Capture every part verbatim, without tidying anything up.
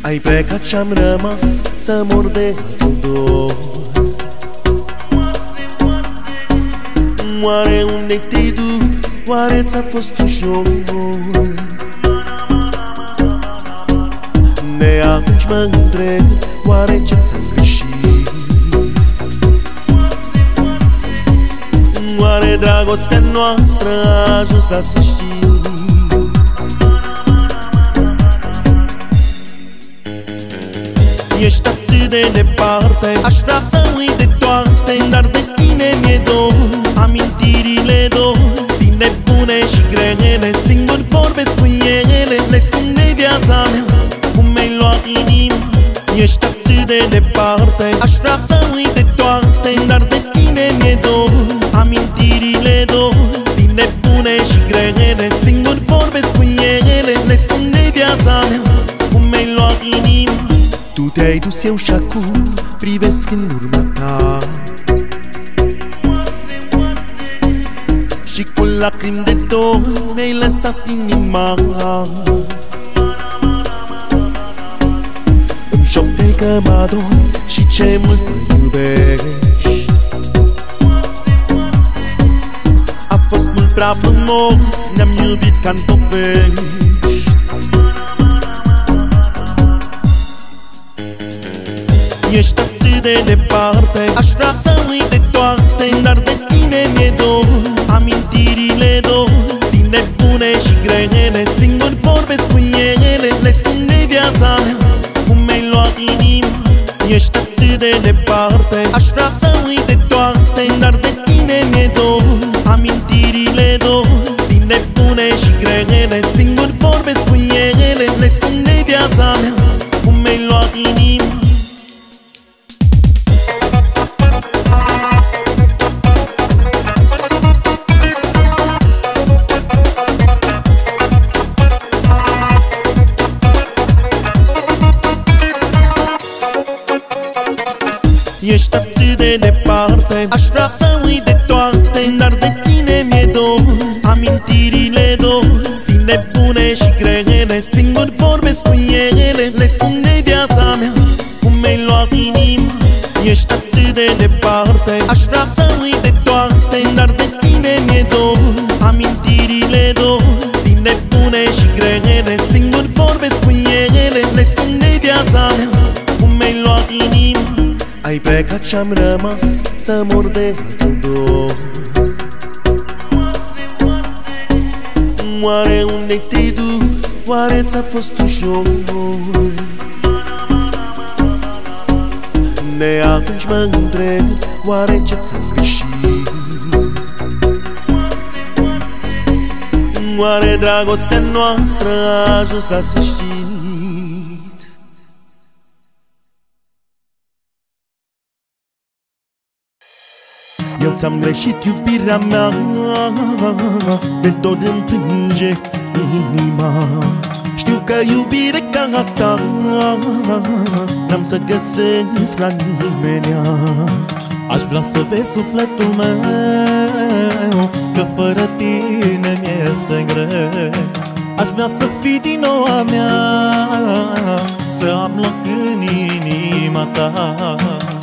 Ai plecat și-am rămas să mor de altul dor. Oare unde te-ai dus? Oare ți-a fost ușor? De atunci mă întreb, oare ce ți-am greșit? Oare dragostea noastră a ajuns la sfârșit? Ești atât de departe, aș vrea să uit de toate, dar de tine mi-e dor. Amintirile dor, zile bune și grele, singur vorbesc cu ele, le spun de viața mea, cum mi-ai luat inima. Ești atât de departe, aș vrea să uit de toate, dar de tine mi-e dor. Amintirile dor, zile bune și grele, singur vorbesc cu ele, le spun de viața mea, cum mi-ai luat inima. Tu te-ai dus, eu și acum privesc în urma ta și cu lacrimi de dor mi-ai lăsat inima. Îmi șoptei că mă ador și ce mult mă iubești. A fost mult prea frumos, ne-am iubit ca-n povești. Ești atât de departe, aș vrea să uit de toate, dar de tine mi-e dor. Amintirile dor, zile bune și grele, singur vorbesc cu ele, le spun de viața mea, cum mi-ai luat inima. Ești atât de departe, aș vrea să uit de toate, dar de tine mi-e dor. Amintirile dor, zile bune și grele, singur vorbesc cu ele, le spun de viața mea, cum mi-ai luat inima. Ești atât de departe, aș vrea să uit de toate, dar de tine mi-e dor. Amintirile dor, zile bune și grele, singur vorbesc cu ele, le spun de viața mea, cum mi-ai luat inima. Ești atât de departe, aș vrea să uit de toate, dar de tine mi-e dor. Amintirile dor, zile bune și grele, singur vorbesc cu ele, le spun de viața mea, cum mi-ai luat inima. Ai plecat și-am rămas să mor de altul dor. Oare unde te-ai dus? Oare ți-a fost ușor? De atunci mă întreb, oare ce ți-am greșit? Oare dragostea noastră a ajuns la sfârșit? Eu ți-am greșit, iubirea mea, de tot îmi plânge inima. Știu că iubire ca a ta n-am să găsesc la nimenea. Aș vrea să vezi sufletul meu, că fără tine mi-este greu. Aș vrea să fii din nou a mea, să am loc în inima ta.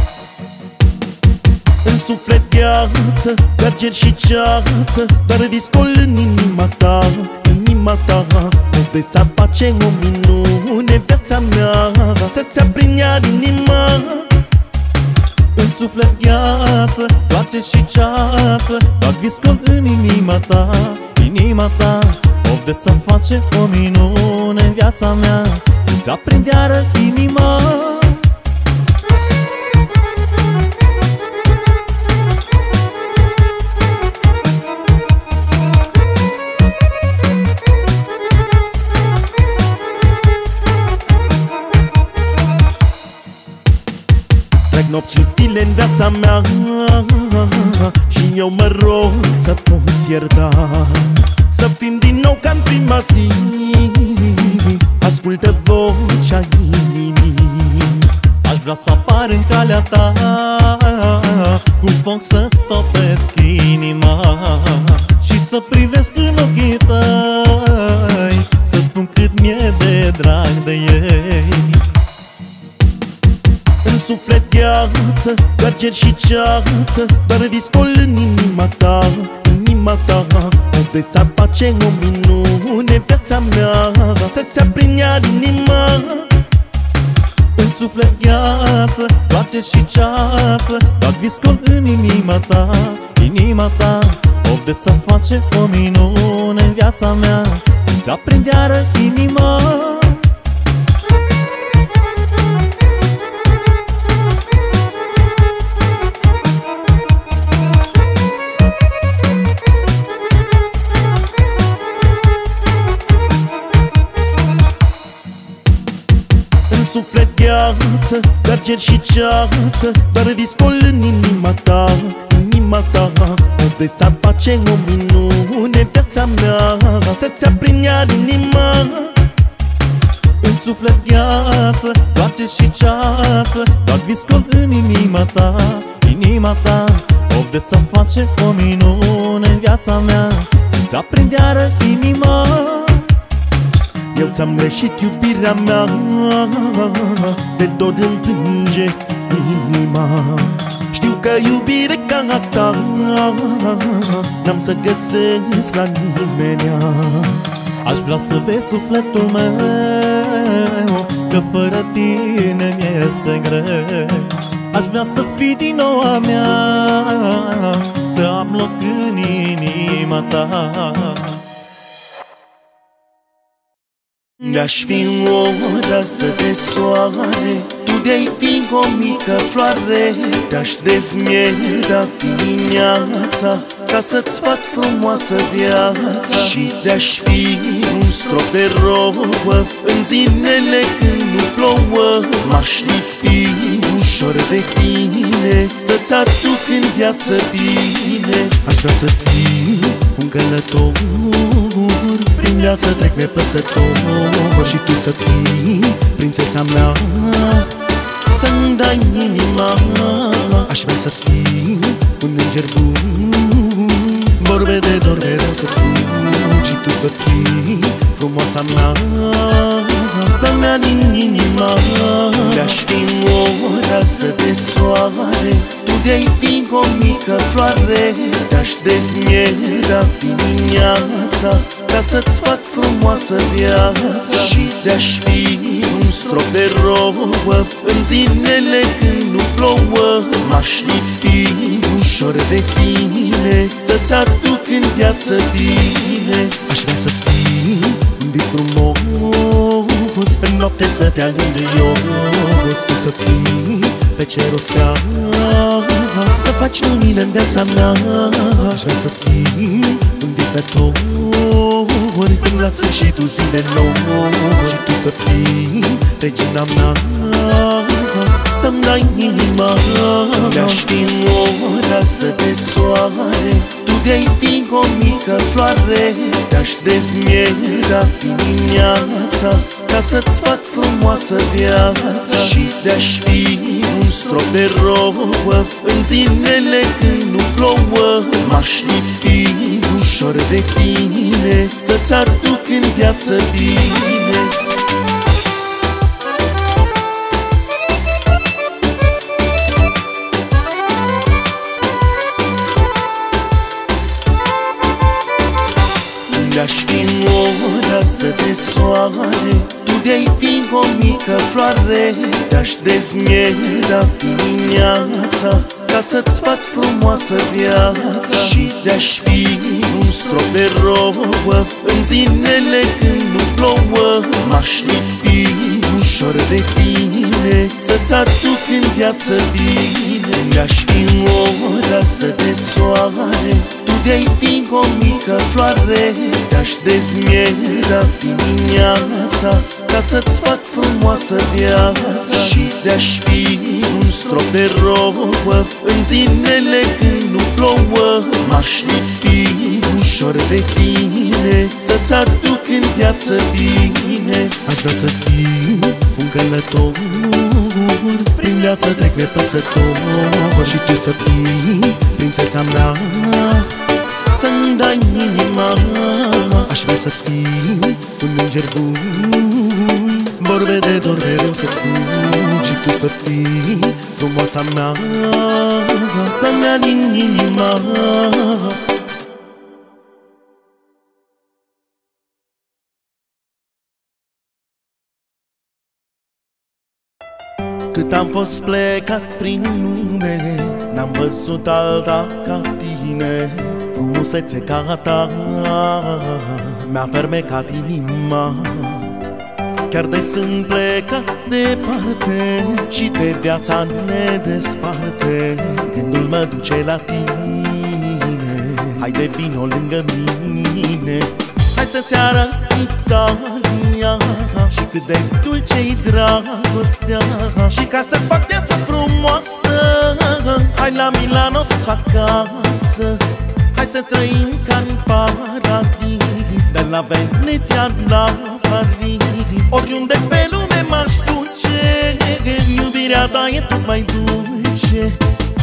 În suflet viață, garger și ceață, doar viscol în inima ta, în inima ta. Nu vrei să face o minune viața mea, să-ți aprind iar inima. În suflet viață, garger și ceață, doar viscol în inima ta, inima ta. O vrei să face o minune viața mea, să-ți aprind iar inima. Nopți și zile în viața mea și eu mă rog să poți ierta, să fim din nou ca-n prima zi. Ascultă vocea inimii, aș vrea să apar în calea ta, cu foc să stopesc inima și să privesc în ochii tăi, să spun cât mi-e de drag de ei. suflet gheață, doar cer și ceață, doar viscol în inima ta, inima ta. Unde s-ar face o minune viața mea, să-ți aprind iar inima. În suflet gheață, doar cer și ceață, doar viscol în inima ta, inima ta. Unde s-ar face o minune în viața mea, să-ți aprind iară inima. Suflet gheață, doar cer și ceață, doar viscol în inima ta, inima ta. Unde s-ar face o minune viața mea, să-ți aprind iar inima. În suflet gheață, doar cer și ceață, doar viscol în inima ta, inima ta. Unde s-ar face o minune viața mea, să-ți aprind iară inima. Eu ți-am greșit iubirea mea, de dor îmi plânge inima. Știu că iubire ca a ta n-am să găsesc la nimenea. Aș vrea să vezi sufletul meu, că fără tine mi-este greu. Aș vrea să fii din nou a mea, să am loc în inima ta. De-aș fi o rază de soare, tu de-ai fi o mică floare. Te-aș dezmierda dimineața, ca să-ți fac frumoasă viața. Și de-aș fi un strop de rouă, în zilele când nu plouă. M-aș lipi ușor de tine, să-ți aduc în viață bine. Aș vrea să fii un călător, prin viață trec nepăsător, și tu să fii prințesa mea, să-mi dai inima. Aș vrea să fii un înger bun, vorbe de dor mereu să-ți spun, și tu să fii frumoasa mea, să-mi alin inima. De-aș fi o rază de soare, tu de-ai fi o mică floare. Te-aș dezmierda dimineața, ca să-ți fac frumoasă viața. Și de-aș fi un strop de rouă, în zilele când nu plouă. M-aș lipi ușor de tine, să-ți aduc în viață bine. Aș vrea să fii un vis frumos, în noapte să te alinde eu. Tu să fii pe cerul stea, să faci lumină în viața mea. Aș vrea să fii un visător, până la sfârșitul zilei nouă. Și tu să fii regina mea, să-mi dai inima. De-aș fi o rază de soare, tu de-ai fi o mică floare. Te-aș dezmierda dimineața, ca să-ți fac frumoasă viața. Și de-aș fi un strop de rouă, în zilele când nu plouă. M-aș lipi ușor de tine, să-ți aduc în viață bine. De-aș fi o rază de soare, tu de-ai fi o mică floare. Te-aș dezmierda dimineața, ca să-ți fac frumoasă viața. Și de-aș fi un strop de rouă, în zilele când nu plouă. M-aș lipi ușor de tine, să-ți aduc în viață bine. De-aș fi o rază de soare, tu de-ai fi o mică floare. Te-aș dezmierda dimineața, ca să-ți fac frumoasă viața. Și de-aș fi un strop de rouă, în zilele când nu plouă. M-aș lipi ușor de tine, să-ți aduc în viață bine. Aș vrea să fii un călător, prin viață trec nepăsător, și tu să fii prințesa mea, să-mi dai inima. Aș vrea să fii un înger bun, vorbe de dor mereu să-ți spun, și tu să fii frumoasa mea, să-mi alin inima. Cât am fost plecat prin lume, n-am văzut alta ca tine. Frumusețe ca a ta mi-a fermecat inima. Chiar de sunt plecat departe și de viața ne desparte, gândul mă duce la tine. Haide, vino lângă mine, hai să-ți arăt Italia și cât de dulce-i dragostea. Și ca să-ți fac viața frumoasă, hai la Milano să-ți fac casă. Hai să trăim ca-n paradis, de la Veneția la Paris. Oriunde pe lume m-aș duce, iubirea ta e tot mai dulce.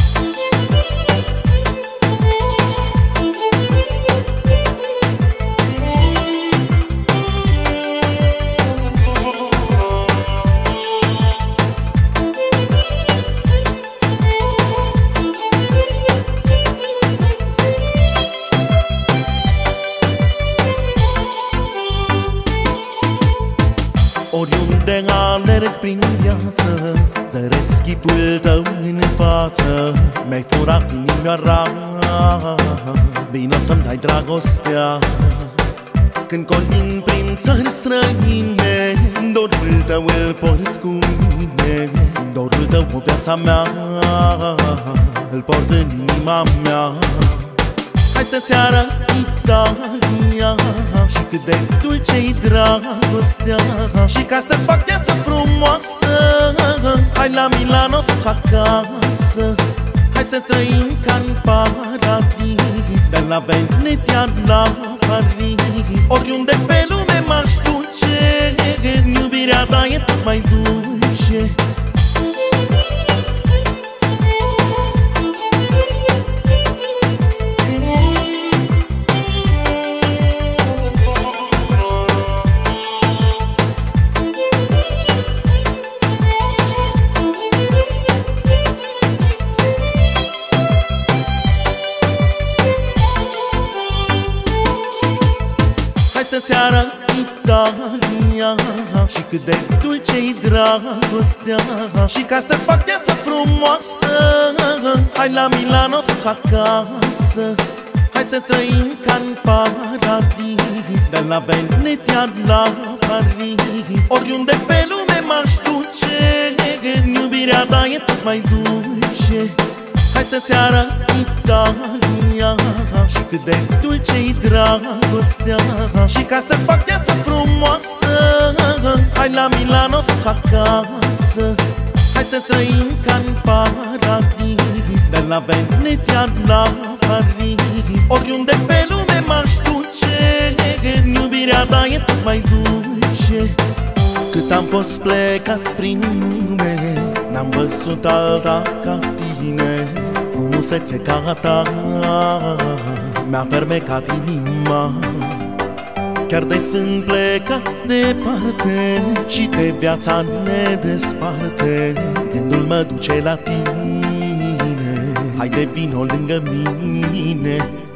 Oriunde alerg prin viață, zăresc chipul tău în față. Mi-ai furat inimioara, vino să-mi dai dragostea. Când colin prin țări străine, dorul tău îl port cu mine. Dorul tău cu viața mea, îl port în inima mea. Hai să-ți arăt Italia și cât de dulce-i dragostea. Și ca să-ți fac viața frumoasă, hai la Milano să-ți fac casă. Hai să trăim ca-n paradis, de la Veneția la Paris. Oriunde pe lume m-aș duce, iubirea ta e tot mai dulce. Să-ți arăt Italia și cât de dulce-i dragostea. Și ca să-ți fac viața frumoasă, hai la Milano să-ți fac casă. Hai să trăim ca-n paradis, de la Veneția la Paris. Oriunde pe lume m-aș duce, iubirea ta e tot mai dulce. Hai să-ți arăt Italia și cât de dulce-i dragostea. Și ca să-ți fac viața frumoasă, hai la Milano să-ți fac casă. Hai să trăim ca-n paradis, de la Veneția la Paris. Oriunde pe lume m-aș duce, iubirea ta e tot mai dulce. Cât am fost plecat prin lume, n-am văzut alta ca tine. Frumusețe ca a ta mi-a fermecat inima. Chiar de sunt plecat departe și de viața ne desparte, gândul mă duce la tine. Haide, vino lângă mine,